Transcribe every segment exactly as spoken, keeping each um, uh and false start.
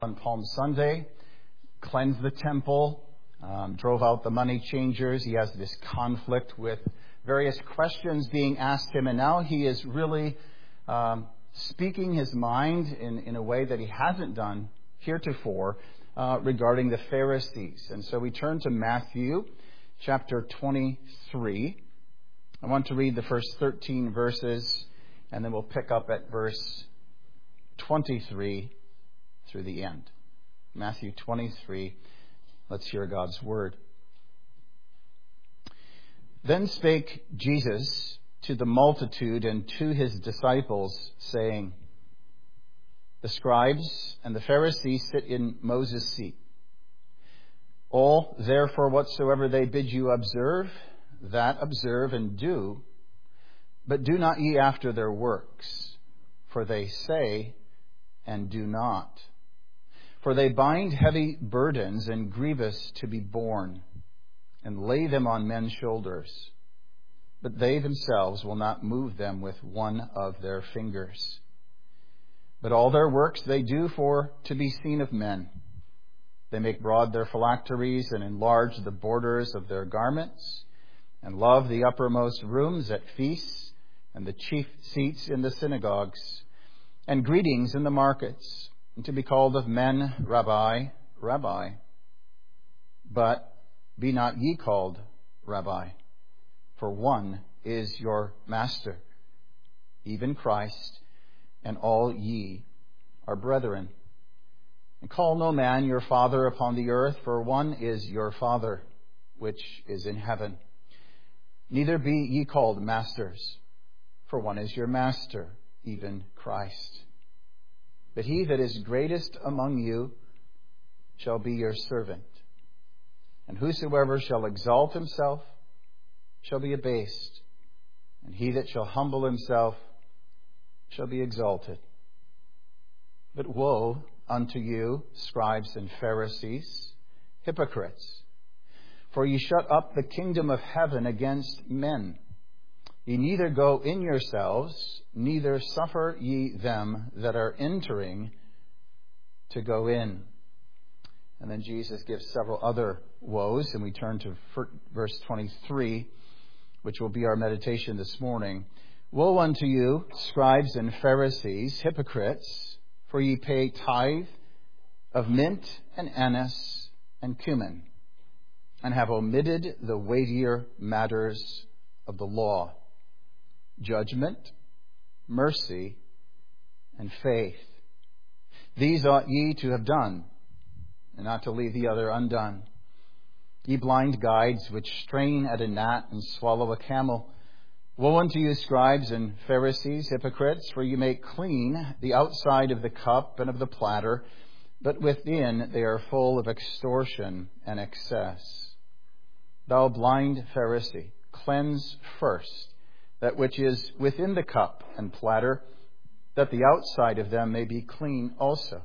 on Palm Sunday, cleansed the temple, um, drove out the money changers. He has this conflict with various questions being asked him, and now he is really um, speaking his mind in, in a way that he hasn't done heretofore uh, regarding the Pharisees. And so we turn to Matthew chapter twenty-three. I want to read the first thirteen verses, and then we'll pick up at verse twenty-three through the end. Matthew twenty-three. Let's hear God's word. Then spake Jesus to the multitude and to his disciples, saying, The scribes and the Pharisees sit in Moses' seat. All, therefore, whatsoever they bid you observe, that observe and do, but do not ye after their works, for they say and do not. For they bind heavy burdens and grievous to be borne, and lay them on men's shoulders, but they themselves will not move them with one of their fingers. But all their works they do for to be seen of men. They make broad their phylacteries and enlarge the borders of their garments, and love the uppermost rooms at feasts and the chief seats in the synagogues, and greetings in the markets, and to be called of men, Rabbi, Rabbi. But be not ye called Rabbi, for one is your master, even Christ, and all ye are brethren. And call no man your father upon the earth, for one is your Father, which is in heaven. Neither be ye called masters, for one is your master, even Christ. But he that is greatest among you shall be your servant. And whosoever shall exalt himself shall be abased, and he that shall humble himself shall be exalted. But woe unto you, scribes and Pharisees, hypocrites! For ye shut up the kingdom of heaven against men. Ye neither go in yourselves, neither suffer ye them that are entering to go in. And then Jesus gives several other woes, and we turn to verse twenty-three, which will be our meditation this morning. Woe unto you, scribes and Pharisees, hypocrites, for ye pay tithe of mint and anise and cumin, and have omitted the weightier matters of the law, judgment, mercy, and faith. These ought ye to have done, and not to leave the other undone. Ye blind guides, which strain at a gnat and swallow a camel, woe unto you, scribes and Pharisees, hypocrites, for you make clean the outside of the cup and of the platter, but within they are full of extortion and excess. Thou blind Pharisee, cleanse first that which is within the cup and platter, that the outside of them may be clean also.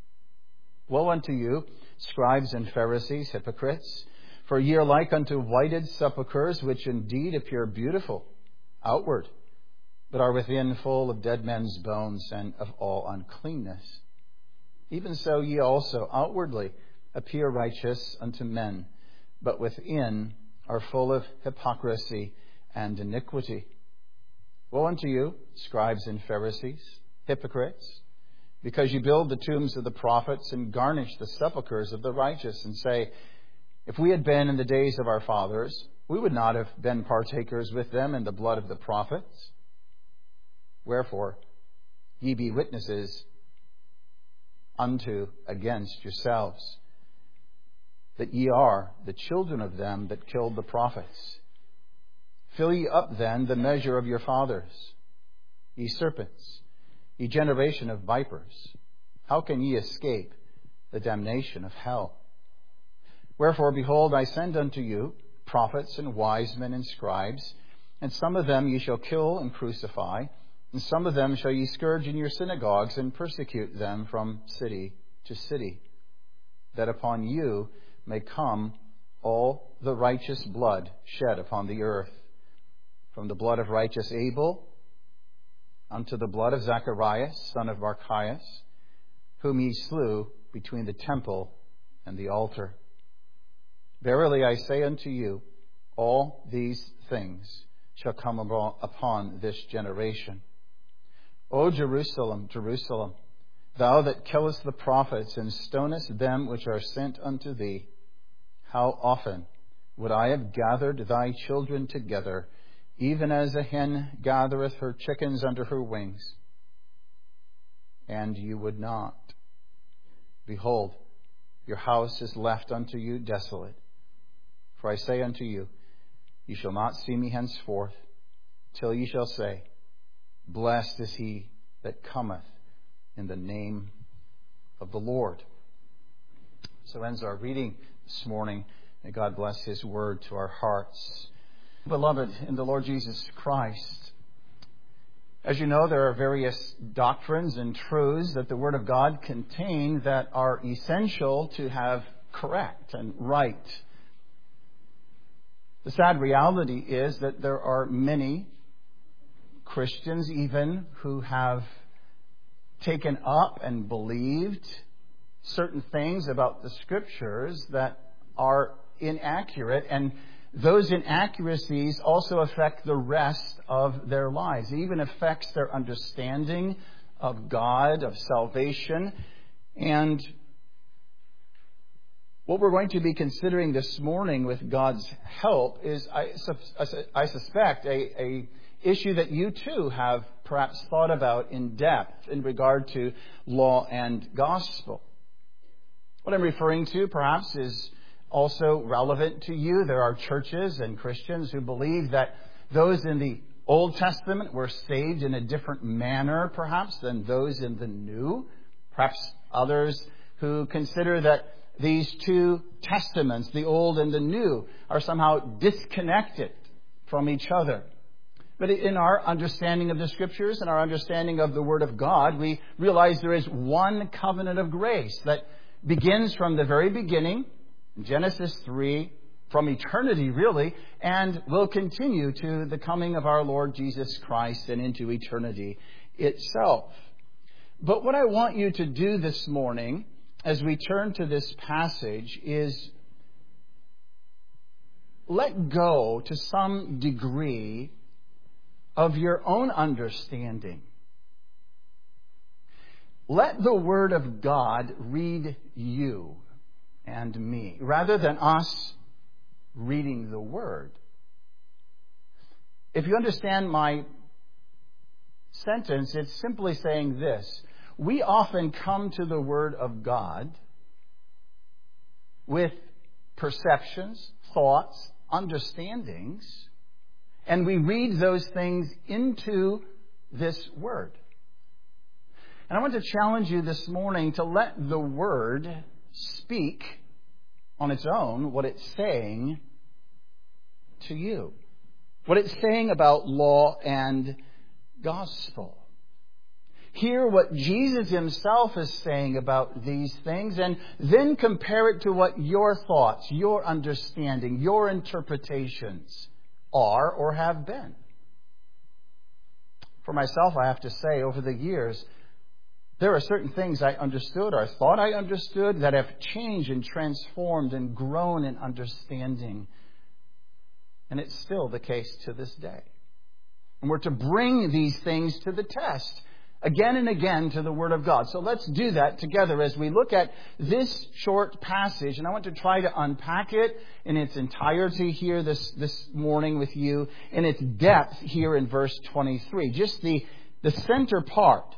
Woe unto you, scribes and Pharisees, hypocrites, for ye are like unto whited sepulchres, which indeed appear beautiful outward, but are within full of dead men's bones and of all uncleanness. Even so ye also outwardly appear righteous unto men, but within are full of hypocrisy and iniquity. Woe unto you, scribes and Pharisees, hypocrites, because you build the tombs of the prophets and garnish the sepulchres of the righteous, and say, If we had been in the days of our fathers, we would not have been partakers with them in the blood of the prophets. Wherefore, ye be witnesses unto against yourselves, that ye are the children of them that killed the prophets. Fill ye up then the measure of your fathers, ye serpents, ye generation of vipers. How can ye escape the damnation of hell? Wherefore, behold, I send unto you prophets and wise men and scribes, and some of them ye shall kill and crucify, and some of them shall ye scourge in your synagogues and persecute them from city to city, that upon you may come all the righteous blood shed upon the earth, from the blood of righteous Abel unto the blood of Zacharias, son of Barchias, whom ye slew between the temple and the altar. Verily I say unto you, all these things shall come upon this generation. O Jerusalem, Jerusalem, thou that killest the prophets and stonest them which are sent unto thee, how often would I have gathered thy children together, even as a hen gathereth her chickens under her wings, and you would not. Behold, your house is left unto you desolate. For I say unto you, ye shall not see me henceforth, till ye shall say, Blessed is he that cometh in the name of the Lord. So ends our reading this morning. May God bless his word to our hearts. Beloved in the Lord Jesus Christ, as you know, there are various doctrines and truths that the Word of God contain that are essential to have correct and right. The sad reality is that there are many Christians even who have taken up and believed certain things about the Scriptures that are inaccurate, and those inaccuracies also affect the rest of their lives. It even affects their understanding of God, of salvation. And what we're going to be considering this morning with God's help is, I, I suspect, a, a issue that you too have perhaps thought about in depth in regard to law and gospel. What I'm referring to perhaps is also relevant to you. There are churches and Christians who believe that those in the Old Testament were saved in a different manner, perhaps, than those in the New. Perhaps others who consider that these two testaments, the Old and the New, are somehow disconnected from each other. But in our understanding of the Scriptures and our understanding of the Word of God, we realize there is one covenant of grace that begins from the very beginning, Genesis three, from eternity really, and will continue to the coming of our Lord Jesus Christ and into eternity itself. But what I want you to do this morning, as we turn to this passage, is let go to some degree of your own understanding. Let the Word of God read you and me, rather than us reading the Word. If you understand my sentence, it's simply saying this. We often come to the Word of God with perceptions, thoughts, understandings, and we read those things into this Word. And I want to challenge you this morning to let the Word speak on its own what it's saying to you. What it's saying about law and gospel. Hear what Jesus himself is saying about these things, and then compare it to what your thoughts, your understanding, your interpretations are or have been. For myself, I have to say, over the years, there are certain things I understood or thought I understood that have changed and transformed and grown in understanding. And it's still the case to this day. And we're to bring these things to the test again and again to the Word of God. So let's do that together as we look at this short passage. And I want to try to unpack it in its entirety here this, this morning with you, in its depth here in verse twenty-three. Just the, the center part.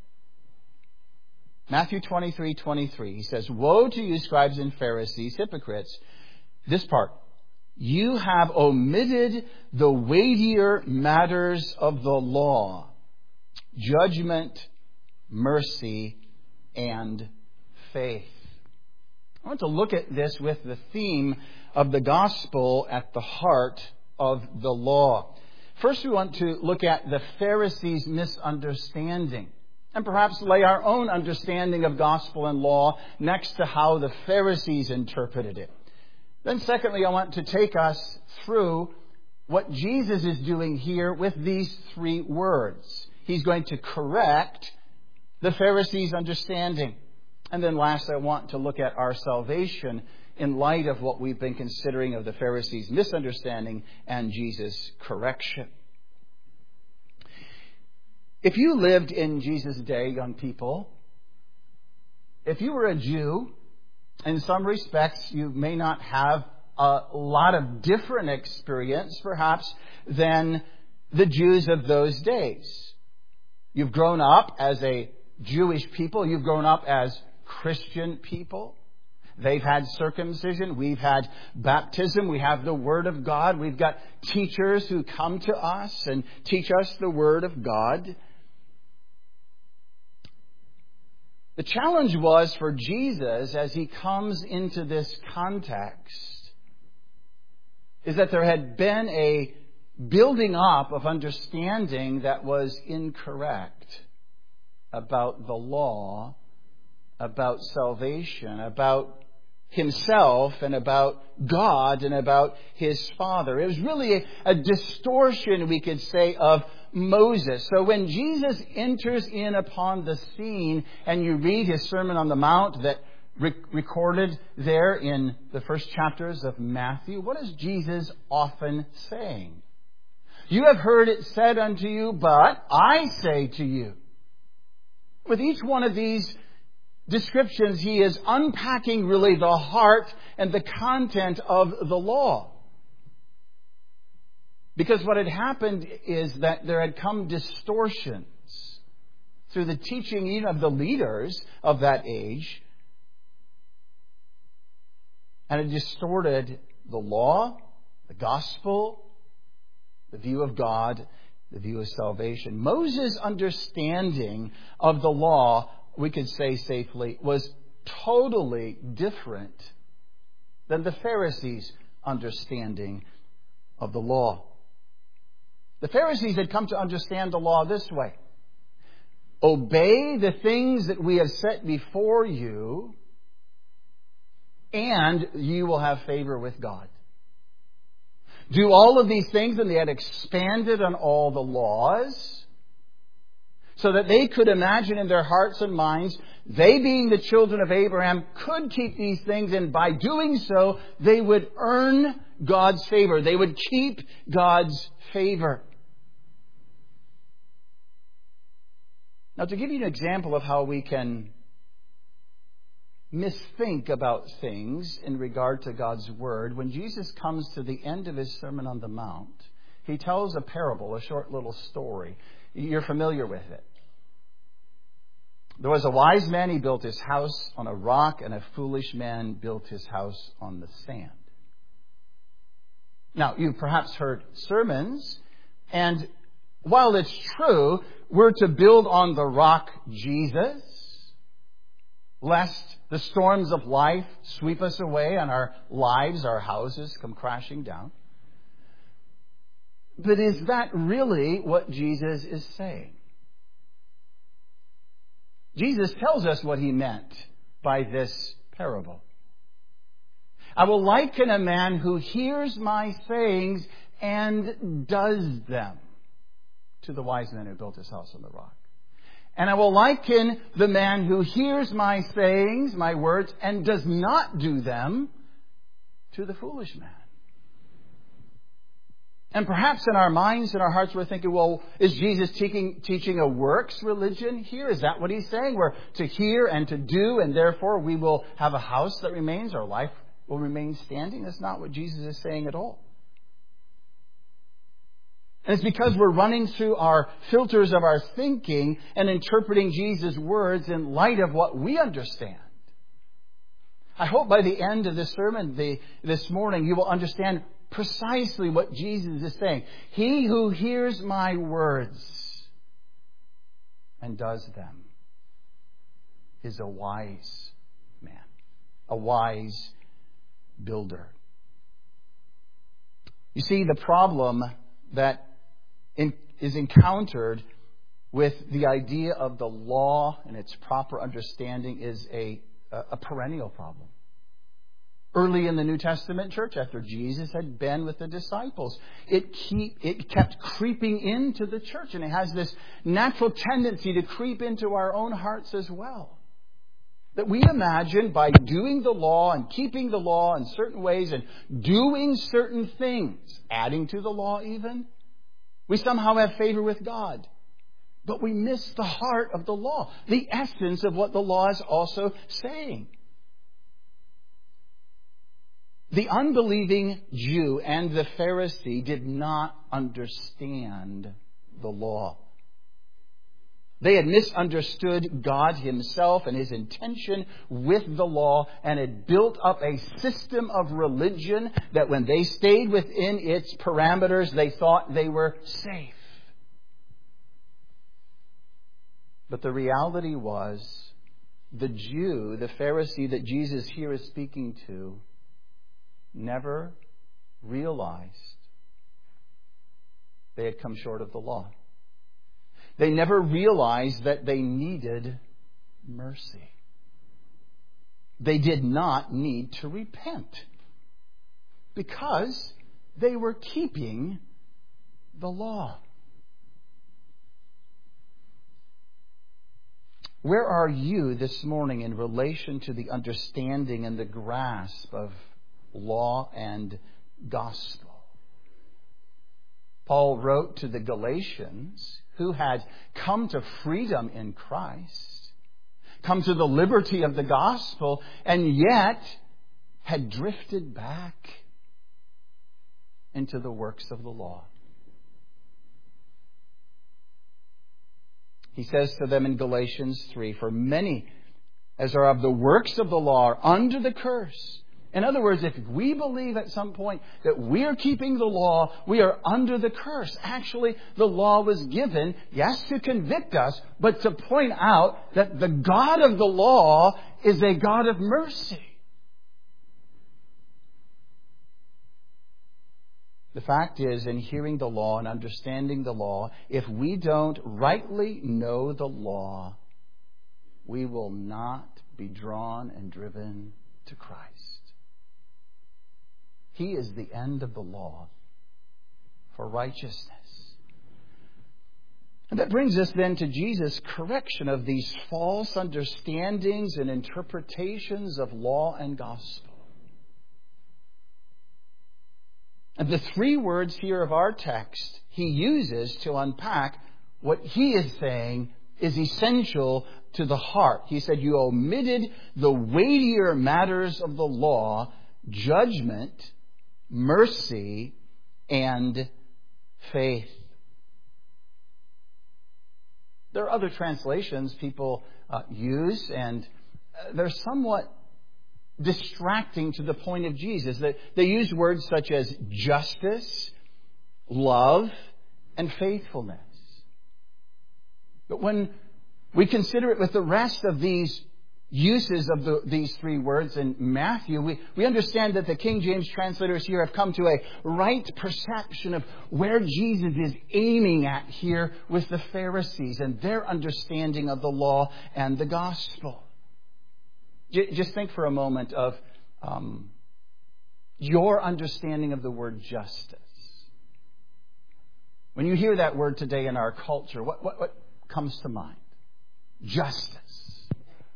Matthew twenty-three twenty-three. He says, Woe to you, scribes and Pharisees, hypocrites. This part. You have omitted the weightier matters of the law, judgment, mercy, and faith. I want to look at this with the theme of the gospel at the heart of the law. First, we want to look at the Pharisees' misunderstanding, and perhaps lay our own understanding of gospel and law next to how the Pharisees interpreted it. Then secondly, I want to take us through what Jesus is doing here with these three words. He's going to correct the Pharisees' understanding. And then last, I want to look at our salvation in light of what we've been considering of the Pharisees' misunderstanding and Jesus' correction. If you lived in Jesus' day, young people, if you were a Jew, in some respects you may not have a lot of different experience, perhaps, than the Jews of those days. You've grown up as a Jewish people. You've grown up as Christian people. They've had circumcision. We've had baptism. We have the Word of God. We've got teachers who come to us and teach us the Word of God. The challenge was for Jesus, as he comes into this context, is that there had been a building up of understanding that was incorrect about the law, about salvation, about himself and about God and about his Father. It was really a, a distortion, we could say, of Moses. So when Jesus enters in upon the scene and you read his Sermon on the Mount that re- recorded there in the first chapters of Matthew, what is Jesus often saying? You have heard it said unto you, but I say to you. With each one of these descriptions, he is unpacking really the heart and the content of the law. Because what had happened is that there had come distortions through the teaching even of the leaders of that age, and it distorted the law, the gospel, the view of God, the view of salvation. Moses' understanding of the law, we could say safely, was totally different than the Pharisees' understanding of the law. The Pharisees had come to understand the law this way. Obey the things that we have set before you, and you will have favor with God. Do all of these things, and they had expanded on all the laws, so that they could imagine in their hearts and minds, they being the children of Abraham, could keep these things, and by doing so, they would earn God's favor. They would keep God's favor. Now, to give you an example of how we can misthink about things in regard to God's Word, when Jesus comes to the end of his Sermon on the Mount, he tells a parable, a short little story. You're familiar with it. There was a wise man, he built his house on a rock, and a foolish man built his house on the sand. Now, you've perhaps heard sermons, and while it's true, we're to build on the rock Jesus, lest the storms of life sweep us away and our lives, our houses come crashing down. But is that really what Jesus is saying? Jesus tells us what he meant by this parable. I will liken a man who hears my sayings and does them to the wise man who built his house on the rock. And I will liken the man who hears my sayings, my words, and does not do them to the foolish man. And perhaps in our minds and our hearts we're thinking, well, is Jesus teaching, teaching a works religion here? Is that what he's saying? We're to hear and to do, and therefore we will have a house that remains, our life will remain standing? That's not what Jesus is saying at all. And it's because we're running through our filters of our thinking and interpreting Jesus' words in light of what we understand. I hope by the end of this sermon the, this morning you will understand precisely what Jesus is saying. He who hears my words and does them is a wise man, a wise builder. You see, the problem that In, is encountered with the idea of the law and its proper understanding is a, a perennial problem. Early in the New Testament church, after Jesus had been with the disciples, it, keep, it kept creeping into the church, and it has this natural tendency to creep into our own hearts as well. That we imagine by doing the law and keeping the law in certain ways and doing certain things, adding to the law even, we somehow have favor with God. But we miss the heart of the law, the essence of what the law is also saying. The unbelieving Jew and the Pharisee did not understand the law. They had misunderstood God Himself and His intention with the law and had built up a system of religion that when they stayed within its parameters, they thought they were safe. But the reality was, the Jew, the Pharisee that Jesus here is speaking to, never realized they had come short of the law. They never realized that they needed mercy. They did not need to repent because they were keeping the law. Where are you this morning in relation to the understanding and the grasp of law and gospel? Paul wrote to the Galatians, who had come to freedom in Christ, come to the liberty of the gospel, and yet had drifted back into the works of the law. He says to them in Galatians three, "For many, as are of the works of the law, are under the curse." In other words, if we believe at some point that we are keeping the law, we are under the curse. Actually, the law was given, yes, to convict us, but to point out that the God of the law is a God of mercy. The fact is, in hearing the law and understanding the law, if we don't rightly know the law, we will not be drawn and driven to Christ. He is the end of the law for righteousness. And that brings us then to Jesus' correction of these false understandings and interpretations of law and gospel. And the three words here of our text he uses to unpack what he is saying is essential to the heart. He said, "You omitted the weightier matters of the law, judgment, mercy, and faith." There are other translations people uh, use, and they're somewhat distracting to the point of Jesus. They, they use words such as justice, love, and faithfulness. But when we consider it with the rest of these uses of the, these three words in Matthew, we, we understand that the King James translators here have come to a right perception of where Jesus is aiming at here with the Pharisees and their understanding of the law and the gospel. Just think for a moment of um, your understanding of the word justice. When you hear that word today in our culture, what, what, what comes to mind? Justice.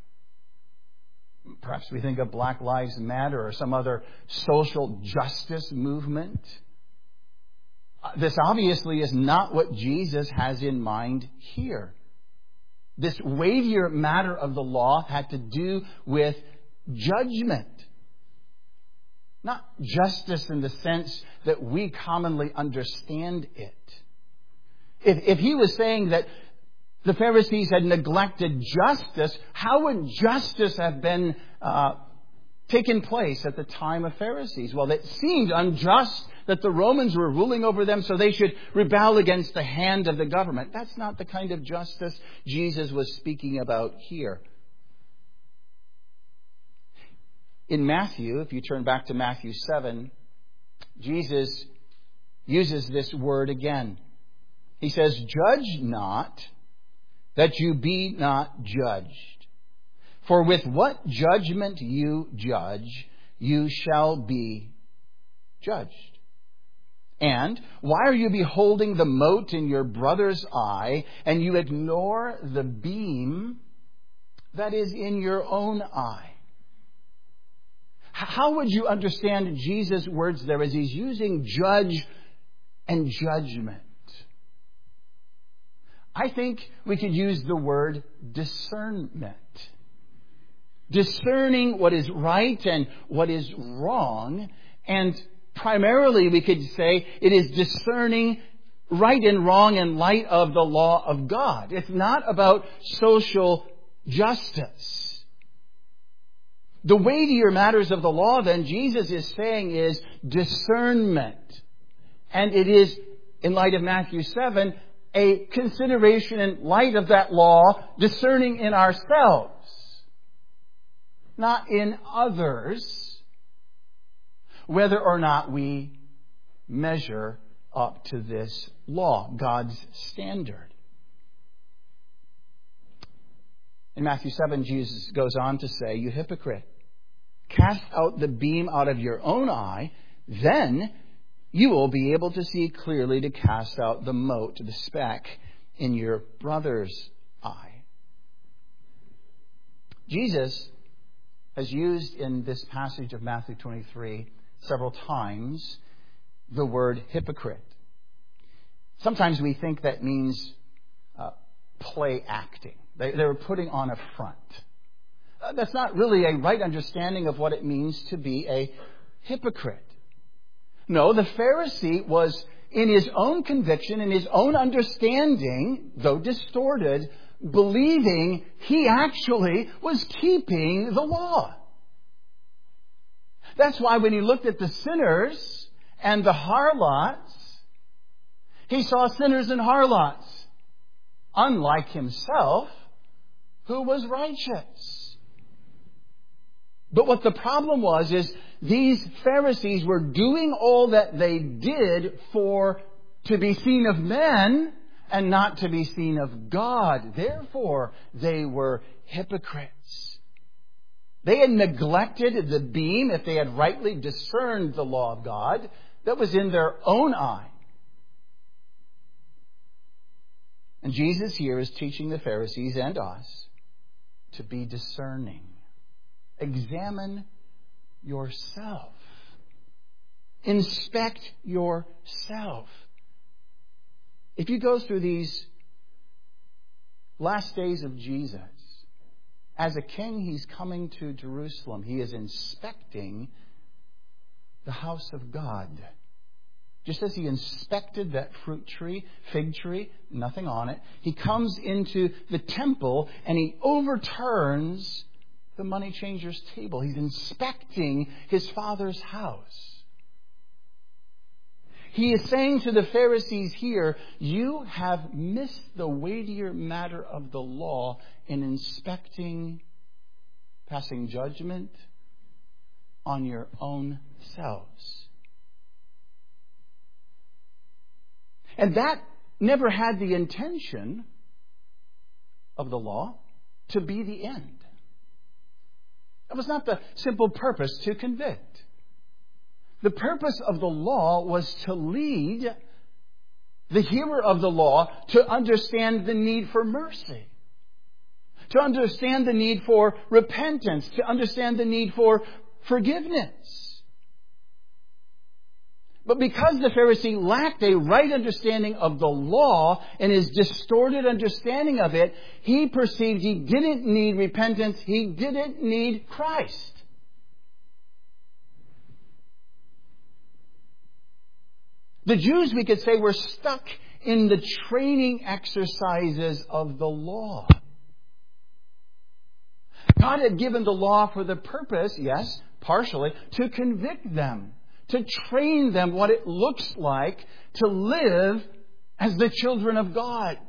Perhaps we think of Black Lives Matter or some other social justice movement. This obviously is not what Jesus has in mind here. This weightier matter of the law had to do with judgment. Not justice in the sense that we commonly understand it. If, if he was saying that the Pharisees had neglected justice, how would justice have been uh, taken place at the time of Pharisees? Well, it seemed unjust that the Romans were ruling over them, so they should rebel against the hand of the government. That's not the kind of justice Jesus was speaking about here. In Matthew, if you turn back to Matthew seven, Jesus uses this word again. He says, "Judge not, that you be not judged. For with what judgment you judge, you shall be judged. And why are you beholding the mote in your brother's eye, and you ignore the beam that is in your own eye. How would you understand Jesus' words there as he's using judge and judgment? I think we could use the word discernment. Discerning what is right and what is wrong. And primarily we could say it is discerning right and wrong in light of the law of God. It's not about social justice. The weightier matters of the law, then, Jesus is saying, is discernment. And it is, in light of Matthew seven, a consideration in light of that law, discerning in ourselves, not in others, whether or not we measure up to this law, God's standard. In Matthew seven, Jesus goes on to say, "You hypocrite, cast out the beam out of your own eye, then you will be able to see clearly to cast out the mote, the speck, in your brother's eye." Jesus has used in this passage of Matthew twenty-three several times the word hypocrite. Sometimes we think that means uh, play acting. They, they were putting on a front. Uh, that's not really a right understanding of what it means to be a hypocrite. No, the Pharisee was, in his own conviction, in his own understanding, though distorted, believing he actually was keeping the law. That's why when he looked at the sinners and the harlots, he saw sinners and harlots, unlike himself, who was righteous. But what the problem was is these Pharisees were doing all that they did for to be seen of men and not to be seen of God. Therefore, they were hypocrites. They had neglected the beam, if they had rightly discerned the law of God, that was in their own eye. And Jesus here is teaching the Pharisees and us to be discerning. Examine yourself. Inspect yourself. If you go through these last days of Jesus, as a king, he's coming to Jerusalem. He is inspecting the house of God. Just as he inspected that fruit tree, fig tree, nothing on it, he comes into the temple and he overturns the money changer's table. He's inspecting his Father's house. He is saying to the Pharisees here, you have missed the weightier matter of the law in inspecting, passing judgment on your own selves. And that never had the intention of the law to be the end. That was not the simple purpose to convict. The purpose of the law was to lead the hearer of the law to understand the need for mercy, to understand the need for repentance, to understand the need for forgiveness. But because the Pharisee lacked a right understanding of the law and his distorted understanding of it, he perceived he didn't need repentance. He didn't need Christ. The Jews, we could say, were stuck in the training exercises of the law. God had given the law for the purpose, yes, partially, to convict them, to train them what it looks like to live as the children of God.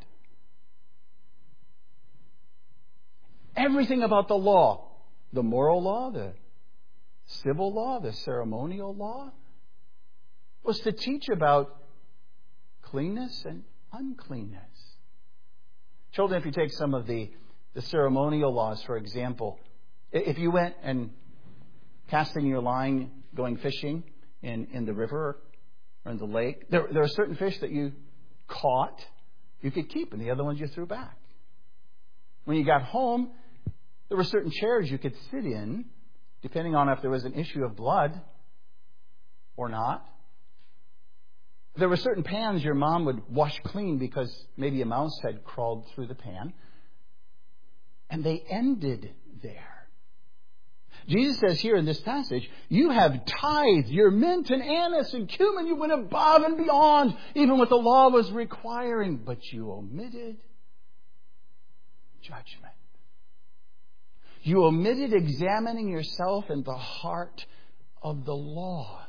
Everything about the law, the moral law, the civil law, the ceremonial law, was to teach about cleanness and uncleanness. Children, if you take some of the, the ceremonial laws, for example, if you went and casting your line, going fishing in, in the river or in the lake, there, there are certain fish that you caught, you could keep, and the other ones you threw back. When you got home, There were certain chairs you could sit in, depending on if there was an issue of blood or not. There were certain pans your mom would wash clean because maybe a mouse had crawled through the pan. And they ended there. Jesus says here in this passage, you have tithed your mint and anise and cumin. You went above and beyond even what the law was requiring. But you omitted judgment. You omitted examining yourself in the heart of the law.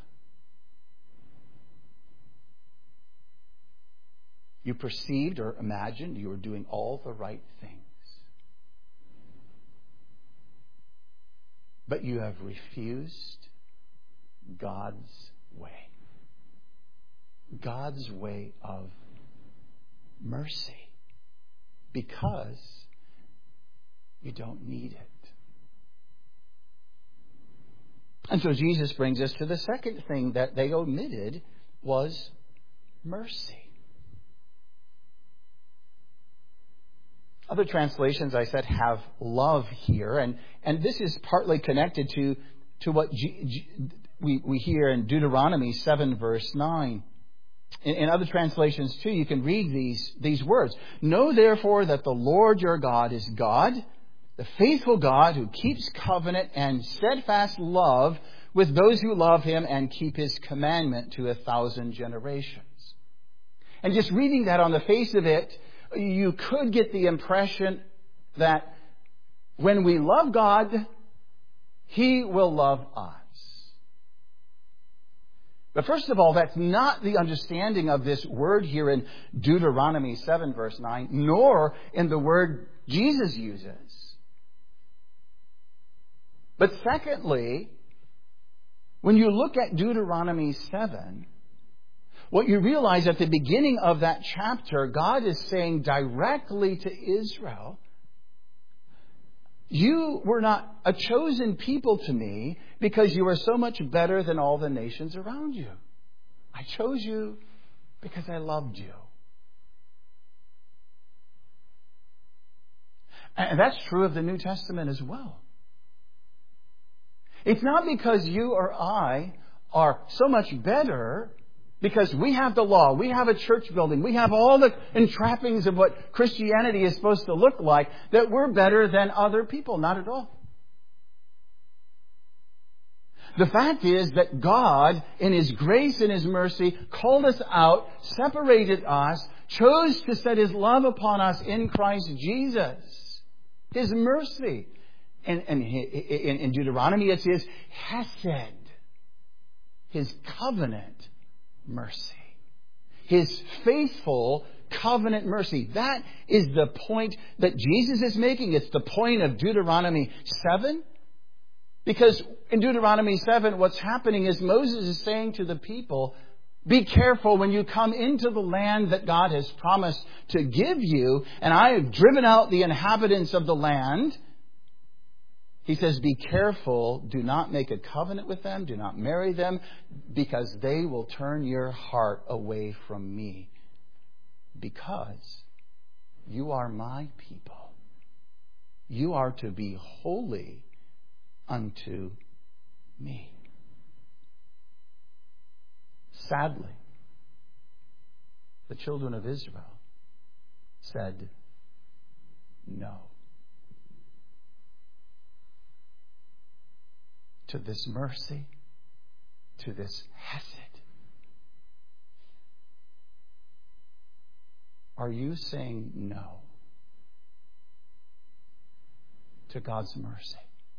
You perceived or imagined you were doing all the right things. But you have refused God's way. God's way of mercy. Because you don't need it. And so Jesus brings us to the second thing that they omitted was mercy. Other translations, I said, have love here. And, and this is partly connected to, to what G, G, we, we hear in Deuteronomy seven, verse nine. In, in other translations, too, you can read these, these words. Know, therefore, that the Lord your God is God, the faithful God who keeps covenant and steadfast love with those who love Him and keep His commandment to a thousand generations. And just reading that on the face of it, you could get the impression that when we love God, He will love us. But first of all, that's not the understanding of this word here in Deuteronomy seven, verse nine, nor in the word Jesus uses. But secondly, when you look at Deuteronomy seven, what you realize at the beginning of that chapter, God is saying directly to Israel, you were not a chosen people to me because you are so much better than all the nations around you. I chose you because I loved you. And that's true of the New Testament as well. It's not because you or I are so much better because we have the law, we have a church building, we have all the entrappings of what Christianity is supposed to look like, that we're better than other people. Not at all. The fact is that God, in His grace and His mercy, called us out, separated us, chose to set His love upon us in Christ Jesus. His mercy. And, and in, in Deuteronomy it says Hesed. His covenant mercy. His faithful covenant mercy. That is the point that Jesus is making. It's the point of Deuteronomy seven. Because in Deuteronomy seven, what's happening is Moses is saying to the people, be careful when you come into the land that God has promised to give you. And I have driven out the inhabitants of the land. He says, be careful, do not make a covenant with them, do not marry them, because they will turn your heart away from me. Because you are my people. You are to be holy unto me. Sadly, the children of Israel said no to this mercy, to this hesed. Are you saying no to God's mercy?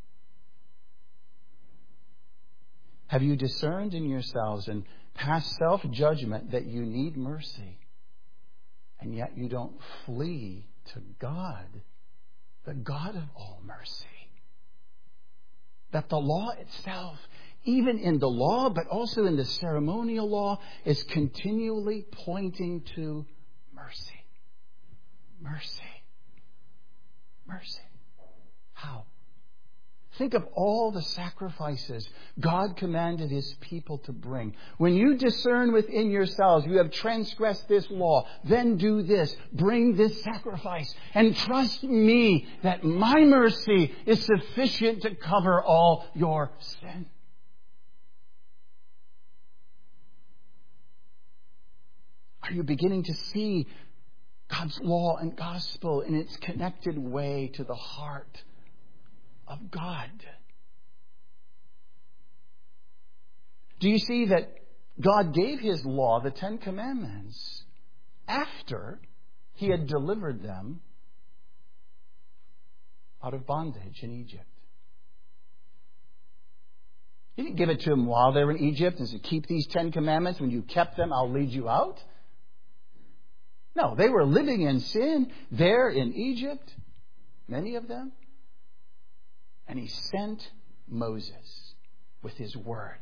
Have you discerned in yourselves and passed self-judgment that you need mercy, and yet you don't flee to God, the God of all mercy? That the law itself, even in the law, but also in the ceremonial law, is continually pointing to mercy. Mercy. Mercy. How? Think of all the sacrifices God commanded His people to bring. When you discern within yourselves, you have transgressed this law, then do this. Bring this sacrifice. And trust me that my mercy is sufficient to cover all your sin. Are you beginning to see God's law and gospel in its connected way to the heart of God? Do you see that God gave His law, the Ten Commandments, after He had delivered them out of bondage in Egypt? He didn't give it to them while they were in Egypt and said, keep these Ten Commandments. When you kept them, I'll lead you out. No, they were living in sin there in Egypt, many of them. And He sent Moses with His word.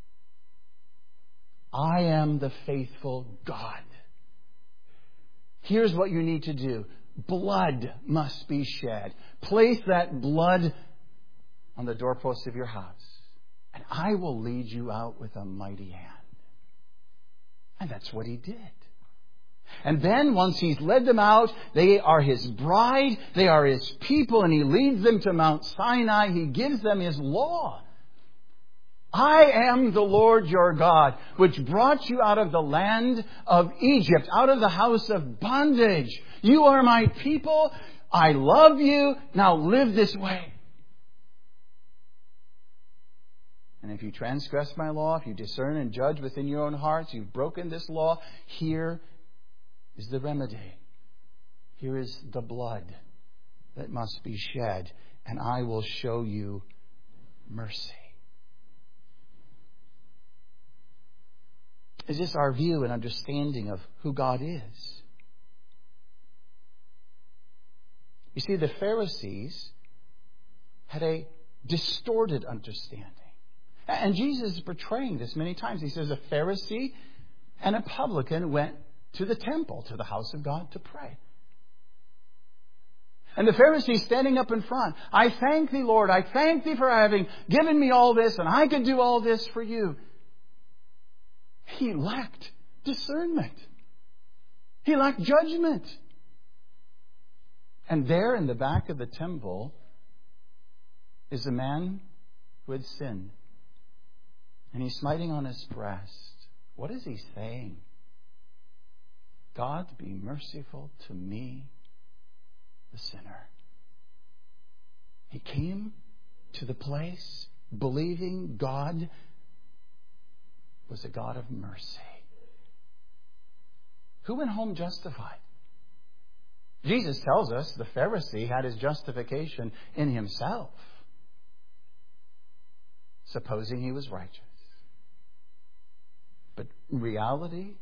I am the faithful God. Here's what you need to do. Blood must be shed. Place that blood on the doorpost of your house, and I will lead you out with a mighty hand. And that's what He did. And then once He's led them out, they are His bride, they are His people, and He leads them to Mount Sinai. He gives them His law. I am the Lord your God, which brought you out of the land of Egypt, out of the house of bondage. You are my people. I love you. Now live this way. And if you transgress my law, if you discern and judge within your own hearts, you've broken this law, here is the remedy. Here is the blood that must be shed, and I will show you mercy. Is this our view and understanding of who God is? You see, the Pharisees had a distorted understanding. And Jesus is portraying this many times. He says a Pharisee and a publican went to the temple, to the house of God, to pray. And the Pharisee standing up in front, I thank thee, Lord, I thank thee for having given me all this, and I could do all this for you. He lacked discernment. He lacked judgment. And there in the back of the temple is a man who had sinned. And he's smiting on his breast. What is he saying? God, be merciful to me, the sinner. He came to the place believing God was a God of mercy. Who went home justified? Jesus tells us the Pharisee had his justification in himself, supposing he was righteous. But in reality,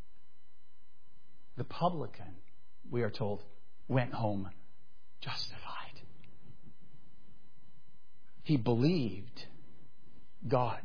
the publican, we are told, went home justified. He believed God.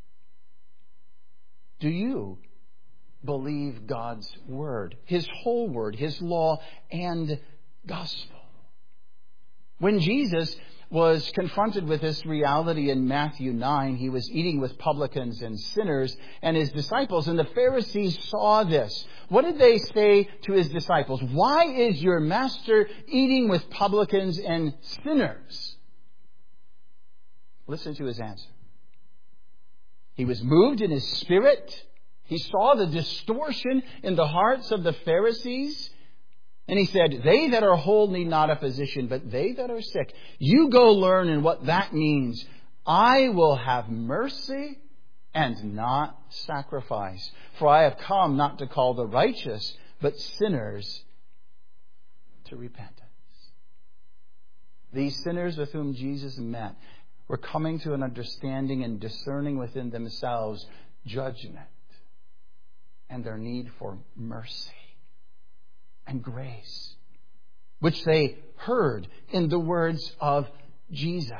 Do you believe God's word, His whole word, His law and gospel? When Jesus was confronted with this reality in Matthew nine, He was eating with publicans and sinners and His disciples, and the Pharisees saw this. What did they say to His disciples? Why is your master eating with publicans and sinners? Listen to His answer. He was moved in His spirit. He saw the distortion in the hearts of the Pharisees. And He said, they that are whole need not a physician, but they that are sick. You go learn in what that means. I will have mercy and not sacrifice. For I have come not to call the righteous, but sinners to repentance. These sinners with whom Jesus met were coming to an understanding and discerning within themselves judgment and their need for mercy and grace, which they heard in the words of Jesus.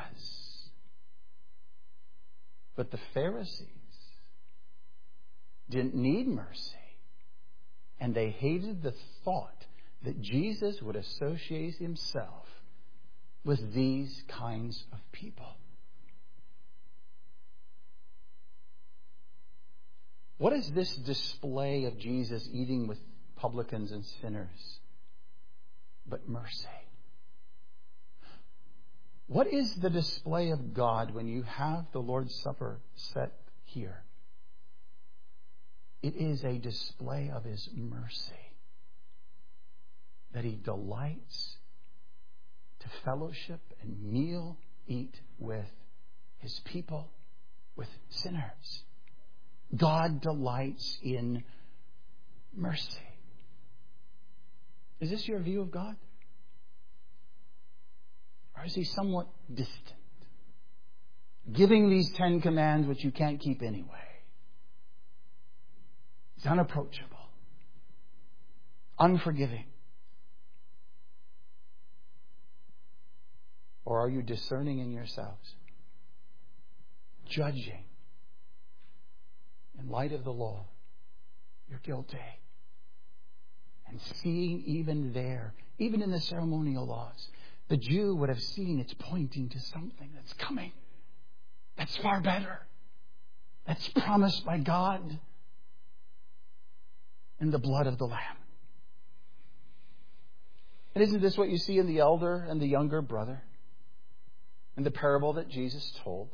But the Pharisees didn't need mercy, and they hated the thought that Jesus would associate Himself with these kinds of people. What is this display of Jesus eating with publicans and sinners but mercy? What is the display of God when you have the Lord's Supper set here? It is a display of His mercy, that He delights to fellowship and meal, eat with His people, with sinners. God delights in mercy. Is this your view of God? Or is He somewhat distant, giving these Ten Commands which you can't keep anyway? He's unapproachable, unforgiving. Or are you discerning in yourselves, judging in light of the law, you're guilty, and seeing even there, even in the ceremonial laws, the Jew would have seen it's pointing to something that's coming, that's far better, that's promised by God in the blood of the Lamb. And isn't this what you see in the elder and the younger brother? In the parable that Jesus told,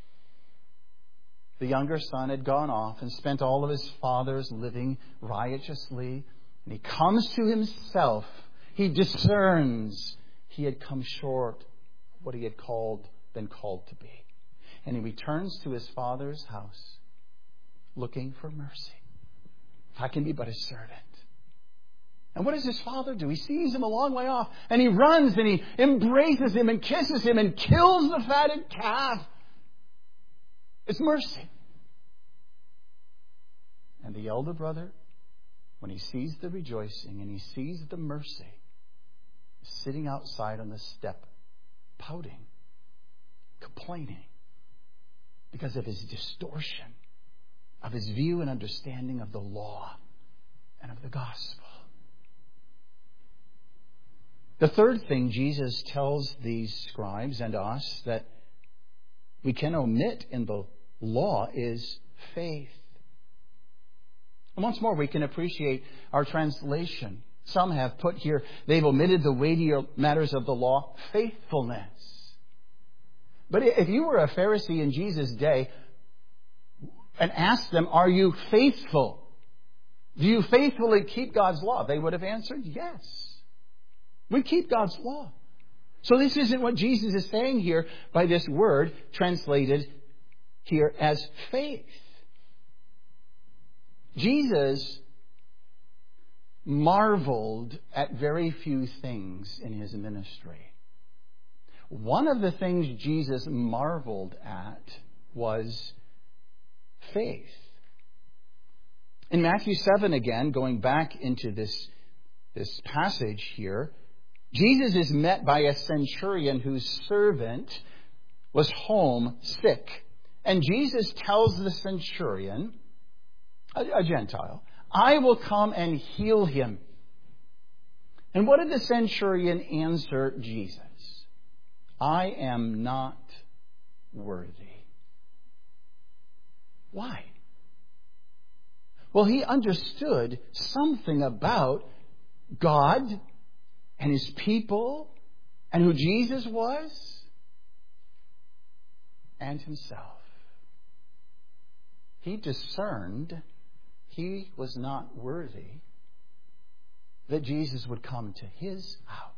the younger son had gone off and spent all of his father's living riotously. And he comes to himself. He discerns he had come short of what he had called, been called to be. And he returns to his father's house looking for mercy. If I can be but a servant. And what does his father do? He sees him a long way off, and he runs and he embraces him and kisses him and kills the fatted calf. It's mercy. And the elder brother, when he sees the rejoicing and he sees the mercy, is sitting outside on the step, pouting, complaining, because of his distortion of his view and understanding of the law and of the gospel. The third thing Jesus tells these scribes and us that we can omit in the law is faith. And once more, we can appreciate our translation. Some have put here, they've omitted the weightier matters of the law, faithfulness. But if you were a Pharisee in Jesus' day and asked them, are you faithful? Do you faithfully keep God's law? They would have answered, yes. We keep God's law. So this isn't what Jesus is saying here by this word translated here as faith. Jesus marveled at very few things in his ministry. One of the things Jesus marveled at was faith. In Matthew seven again, going back into this, this passage here, Jesus is met by a centurion whose servant was home sick. And Jesus tells the centurion, a, a Gentile, I will come and heal him. And what did the centurion answer Jesus? I am not worthy. Why? Well, he understood something about God and his people and who Jesus was and himself. He discerned he was not worthy that Jesus would come to his house.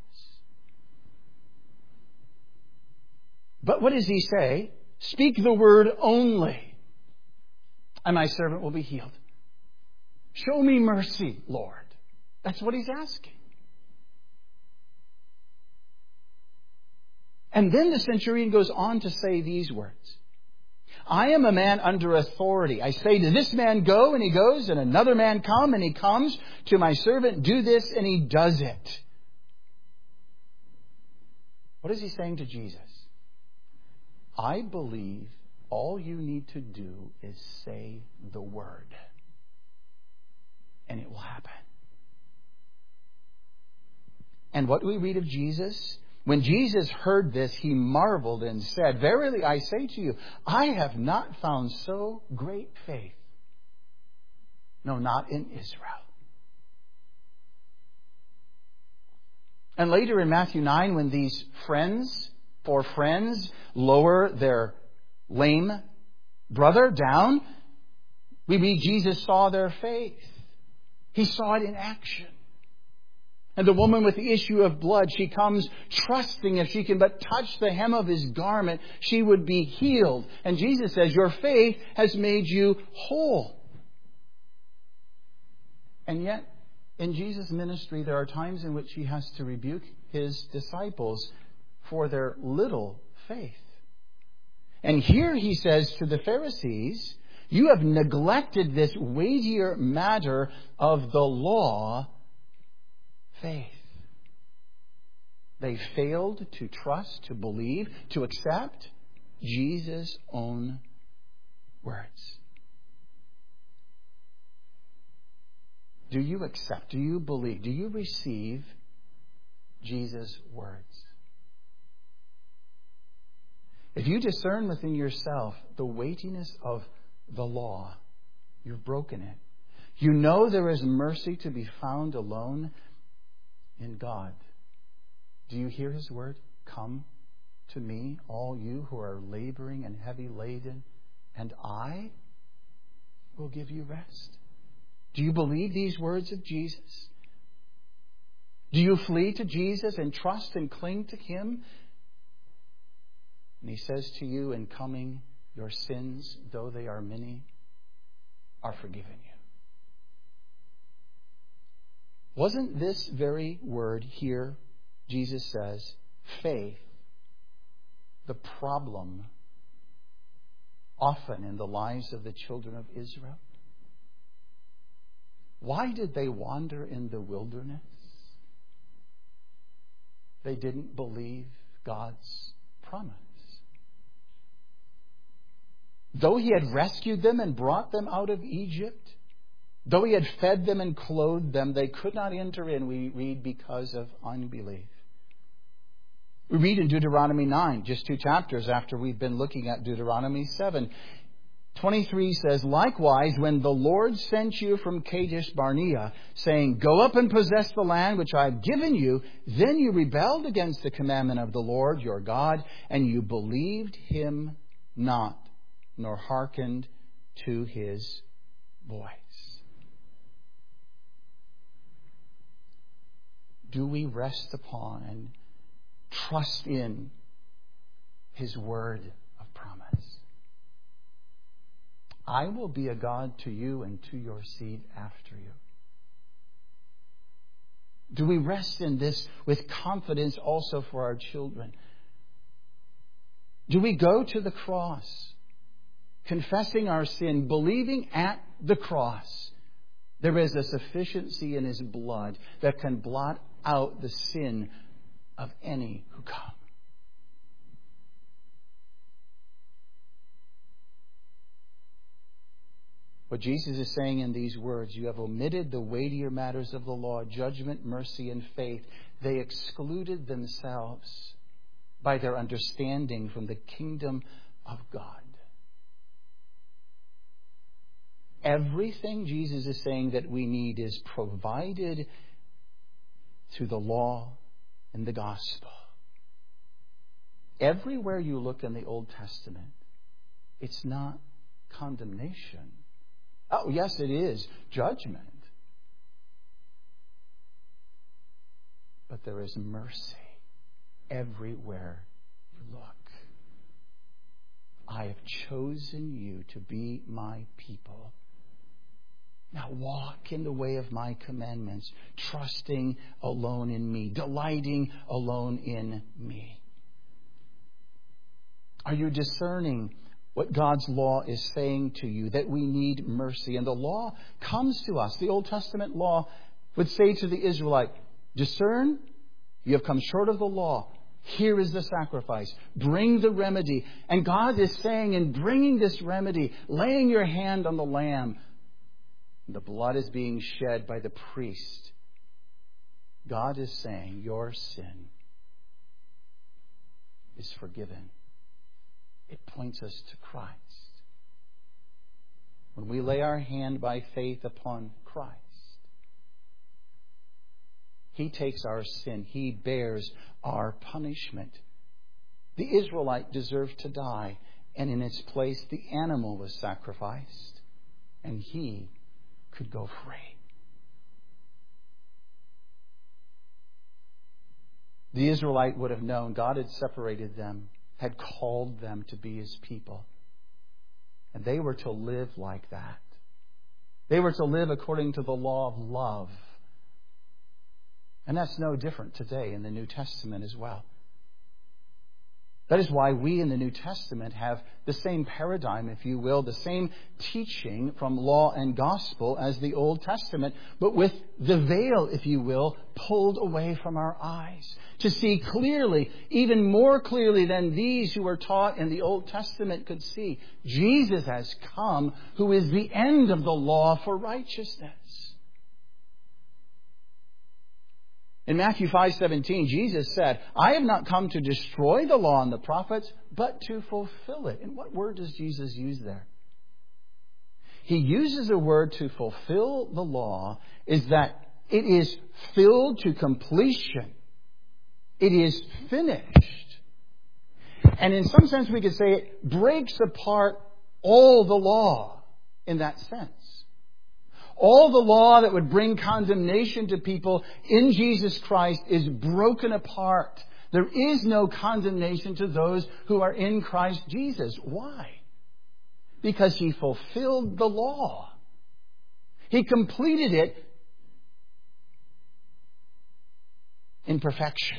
But what does he say? Speak the word only, and my servant will be healed. Show me mercy, Lord. That's what he's asking. And then the centurion goes on to say these words. I am a man under authority. I say to this man, go, and he goes, and another man, come, and he comes. To my servant, do this, and he does it. What is he saying to Jesus? I believe all you need to do is say the word, and it will happen. And what do we read of Jesus? When Jesus heard this, he marveled and said, verily I say to you, I have not found so great faith No, not in Israel. And later in Matthew nine, when these friends, four friends, lower their lame brother down, we read Jesus saw their faith. He saw it in action. And the woman with the issue of blood, she comes trusting if she can but touch the hem of His garment, she would be healed. And Jesus says, your faith has made you whole. And yet, in Jesus' ministry, there are times in which He has to rebuke His disciples for their little faith. And here He says to the Pharisees, you have neglected this weightier matter of the law, faith. They failed to trust, to believe, to accept Jesus' own words. Do you accept? Do you believe? Do you receive Jesus' words? If you discern within yourself the weightiness of the law, you've broken it. You know there is mercy to be found alone in God. Do you hear His word? Come to me, all you who are laboring and heavy laden, and I will give you rest. Do you believe these words of Jesus? Do you flee to Jesus and trust and cling to Him? And He says to you, in coming, your sins, though they are many, are forgiven you. Wasn't this very word here, Jesus says, faith, the problem often in the lives of the children of Israel? Why did they wander in the wilderness? They didn't believe God's promise. Though He had rescued them and brought them out of Egypt, though He had fed them and clothed them, they could not enter in, we read, because of unbelief. We read in Deuteronomy nine, just two chapters after we've been looking at Deuteronomy seven. twenty-three says, likewise, when the Lord sent you from Kadesh Barnea, saying, go up and possess the land which I have given you, then you rebelled against the commandment of the Lord your God, and you believed Him not, nor hearkened to His voice. Do we rest upon and trust in His word of promise? I will be a God to you and to your seed after you. Do we rest in this with confidence also for our children? Do we go to the cross, confessing our sin, believing at the cross there is a sufficiency in His blood that can blot out the sin of any who come? What Jesus is saying in these words, you have omitted the weightier matters of the law, judgment, mercy, and faith. They excluded themselves by their understanding from the kingdom of God. Everything Jesus is saying that we need is provided through the law and the gospel. Everywhere you look in the Old Testament, it's not condemnation. Oh, yes, it is judgment. But there is mercy everywhere you look. I have chosen you to be my people. Now walk in the way of my commandments, trusting alone in me, delighting alone in me. Are you discerning what God's law is saying to you, that we need mercy? And the law comes to us. The Old Testament law would say to the Israelite, discern, you have come short of the law. Here is the sacrifice. Bring the remedy. And God is saying, in bringing this remedy, laying your hand on the lamb, the blood is being shed by the priest. God is saying, your sin is forgiven. It points us to Christ. When we lay our hand by faith upon Christ, He takes our sin. He bears our punishment. The Israelite deserved to die, and in its place the animal was sacrificed, and he could go free. The Israelite would have known God had separated them, had called them to be His people. And they were to live like that. They were to live according to the law of love. And that's no different today in the New Testament as well. That is why we in the New Testament have the same paradigm, if you will, the same teaching from law and gospel as the Old Testament, but with the veil, if you will, pulled away from our eyes to see clearly, even more clearly than these who were taught in the Old Testament could see. Jesus has come, who is the end of the law for righteousness. In Matthew five seventeen, Jesus said, I have not come to destroy the law and the prophets, but to fulfill it. And what word does Jesus use there? He uses a word to fulfill the law, is that it is filled to completion. It is finished. And in some sense we could say it breaks apart all the law in that sense. All the law that would bring condemnation to people in Jesus Christ is broken apart. There is no condemnation to those who are in Christ Jesus. Why? Because He fulfilled the law. He completed it in perfection.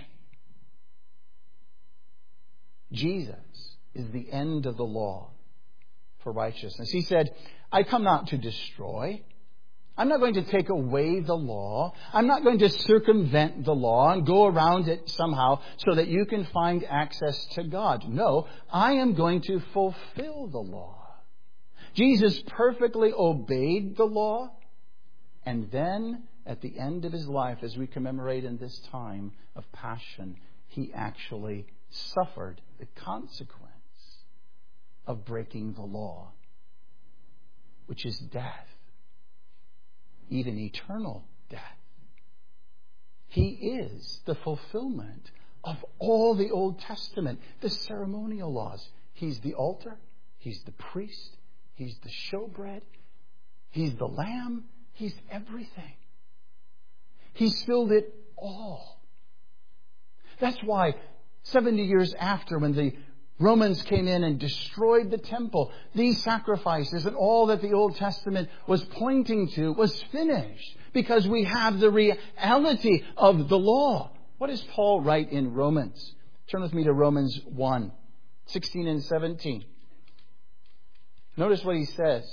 Jesus is the end of the law for righteousness. He said, I come not to destroy. I'm not going to take away the law. I'm not going to circumvent the law and go around it somehow so that you can find access to God. No, I am going to fulfill the law. Jesus perfectly obeyed the law. And then at the end of His life, as we commemorate in this time of Passion, He actually suffered the consequence of breaking the law, which is death. Even eternal death. He is the fulfillment of all the Old Testament, the ceremonial laws. He's the altar. He's the priest. He's the showbread. He's the lamb. He's everything. He's filled it all. That's why seventy years after, when the Romans came in and destroyed the temple, these sacrifices and all that the Old Testament was pointing to was finished because we have the reality of the law. What does Paul write in Romans? Turn with me to Romans one, sixteen and seventeen. Notice what he says.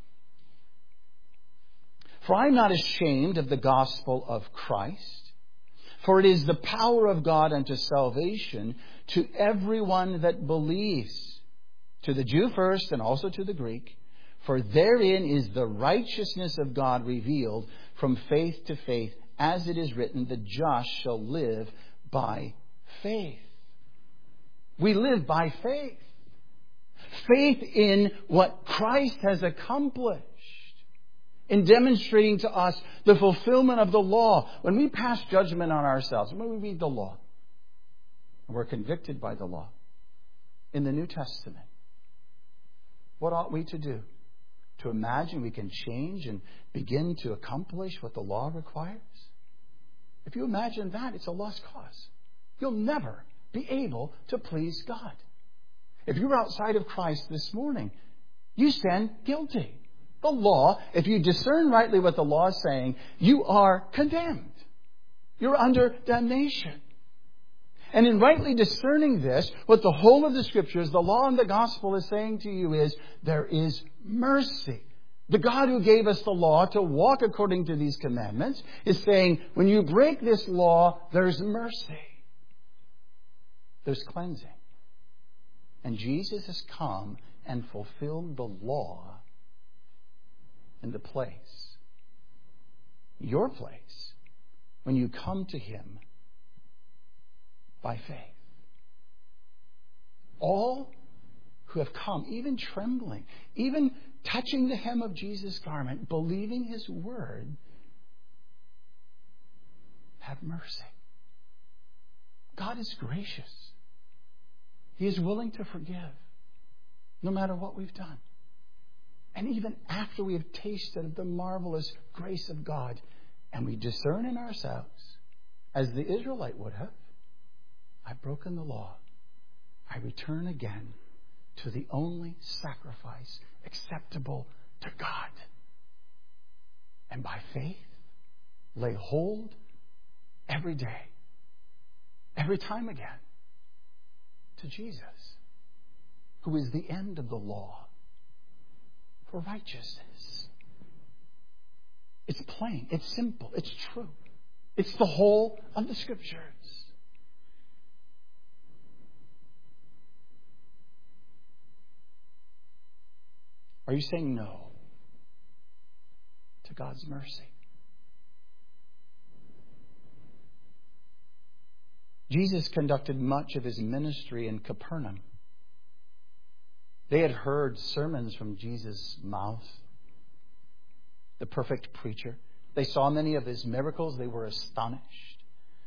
For I am not ashamed of the gospel of Christ, for it is the power of God unto salvation to everyone that believes, to the Jew first and also to the Greek. For therein is the righteousness of God revealed from faith to faith, as it is written, the just shall live by faith. We live by faith. Faith in what Christ has accomplished in demonstrating to us the fulfillment of the law. When we pass judgment on ourselves, when we read the law, we're convicted by the law in the New Testament, what ought we to do? To imagine we can change and begin to accomplish what the law requires? If you imagine that, it's a lost cause. You'll never be able to please God. If you're outside of Christ this morning, you stand guilty. The law, if you discern rightly what the law is saying, you are condemned. You're under damnation. And in rightly discerning this, what the whole of the Scriptures, the law and the gospel is saying to you is, there is mercy. The God who gave us the law to walk according to these commandments is saying, when you break this law, there's mercy. There's cleansing. And Jesus has come and fulfilled the law in the place, your place, when you come to Him by faith. All who have come, even trembling, even touching the hem of Jesus' garment, believing His word, have mercy. God is gracious. He is willing to forgive, no matter what we've done. And even after we have tasted of the marvelous grace of God, and we discern in ourselves, as the Israelite would have, I've broken the law. I return again to the only sacrifice acceptable to God. And by faith, lay hold every day, every time again, to Jesus, who is the end of the law for righteousness. It's plain, it's simple, it's true. It's the whole of the Scriptures. Are you saying no to God's mercy? Jesus conducted much of His ministry in Capernaum. They had heard sermons from Jesus' mouth, the perfect preacher. They saw many of His miracles. They were astonished.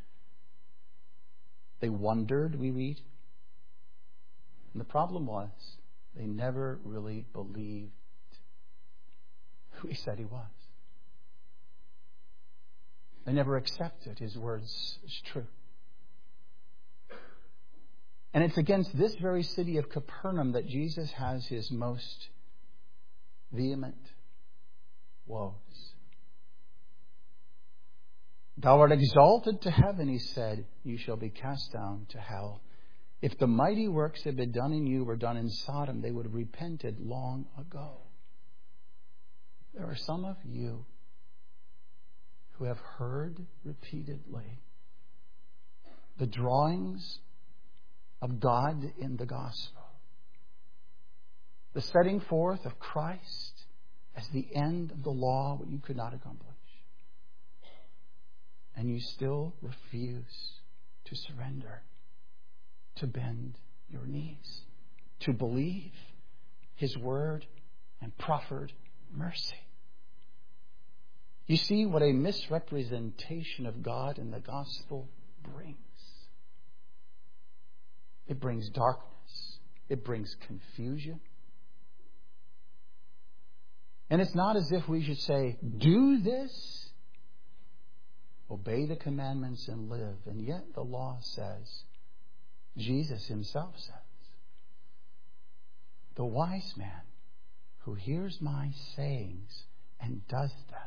They wondered, we read. And the problem was, they never really believed who He said He was. They never accepted His words as true. And it's against this very city of Capernaum that Jesus has His most vehement woes. Thou art exalted to heaven, He said, you shall be cast down to hell. If the mighty works that had been done in you were done in Sodom, they would have repented long ago. There are some of you who have heard repeatedly the drawings of God in the gospel, the setting forth of Christ as the end of the law, what you could not accomplish. And you still refuse to surrender, to bend your knees, to believe His word and proffered mercy. You see what a misrepresentation of God in the gospel brings. It brings darkness. It brings confusion. And it's not as if we should say, do this, obey the commandments and live. And yet the law says, Jesus Himself says, the wise man who hears my sayings and does them.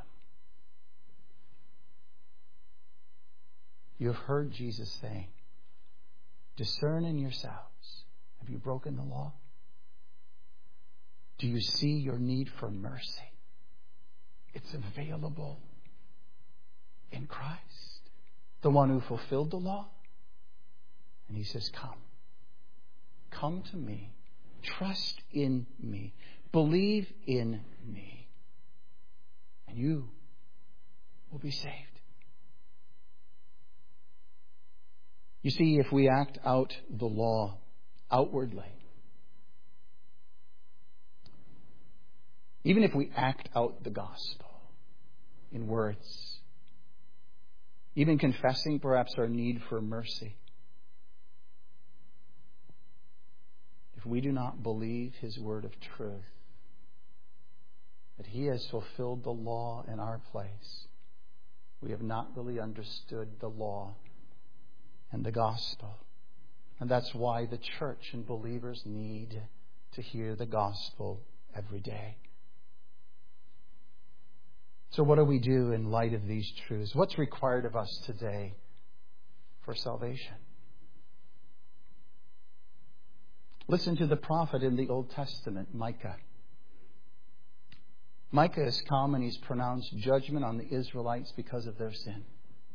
You have heard Jesus saying, discern in yourselves. Have you broken the law? Do you see your need for mercy? It's available in Christ, the one who fulfilled the law. And He says, come. Come to me. Trust in me. Believe in me. And you will be saved. You see, if we act out the law outwardly, even if we act out the gospel in words, even confessing perhaps our need for mercy, if we do not believe His word of truth, that He has fulfilled the law in our place, we have not really understood the law and the gospel. And that's why the church and believers need to hear the gospel every day. So what do we do in light of these truths? What's required of us today for salvation? Listen to the prophet in the Old Testament, Micah. Micah has come and he's pronounced judgment on the Israelites because of their sin.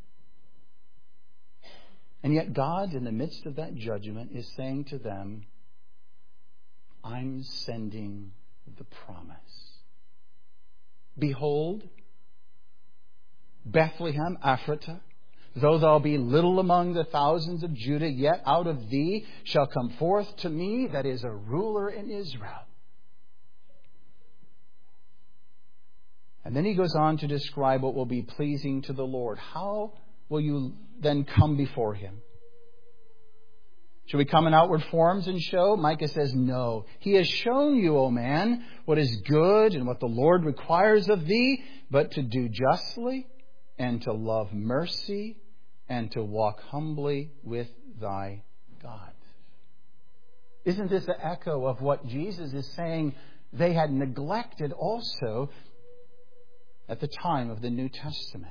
And yet God, in the midst of that judgment, is saying to them, I'm sending the promise. Behold, Bethlehem, Ephratah, Though thou be little among the thousands of Judah, yet out of thee shall come forth to me that is a ruler in Israel. And then he goes on to describe what will be pleasing to the Lord. How will you then come before him? Should we come in outward forms and show? Micah says, no. He has shown you, O man, what is good and what the Lord requires of thee, but to do justly and to love mercy and to walk humbly with thy God. Isn't this an echo of what Jesus is saying they had neglected also at the time of the New Testament?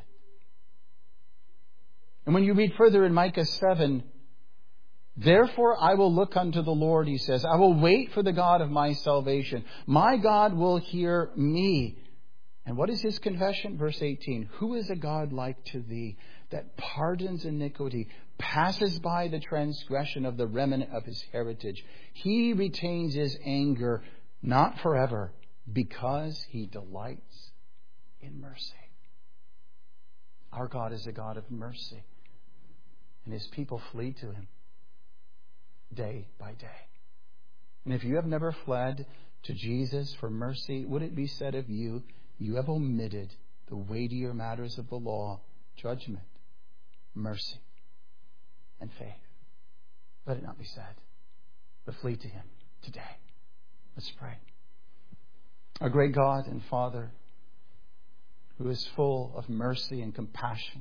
And when you read further in Micah seven, therefore I will look unto the Lord, he says. I will wait for the God of my salvation. My God will hear me. And what is his confession? Verse eighteen. Who is a God like to thee, that pardons iniquity, passes by the transgression of the remnant of his heritage? He retains his anger not forever, because he delights in mercy. Our God is a God of mercy, and his people flee to him day by day. And if you have never fled to Jesus for mercy, would it be said of you, you have omitted the weightier matters of the law, judgment, mercy, and faith? Let it not be said, but flee to him today. Let's pray. Our great God and Father, who is full of mercy and compassion,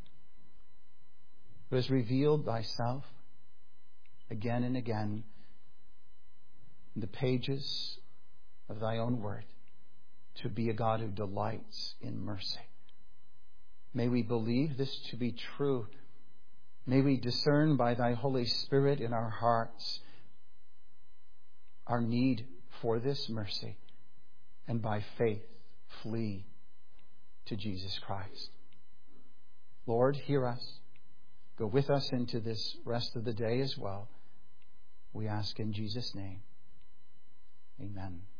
who has revealed thyself again and again in the pages of thy own word, to be a God who delights in mercy. May we believe this to be true. May we discern by thy Holy Spirit in our hearts our need for this mercy, and by faith flee to Jesus Christ. Lord, hear us. Go with us into this rest of the day as well. We ask in Jesus' name. Amen.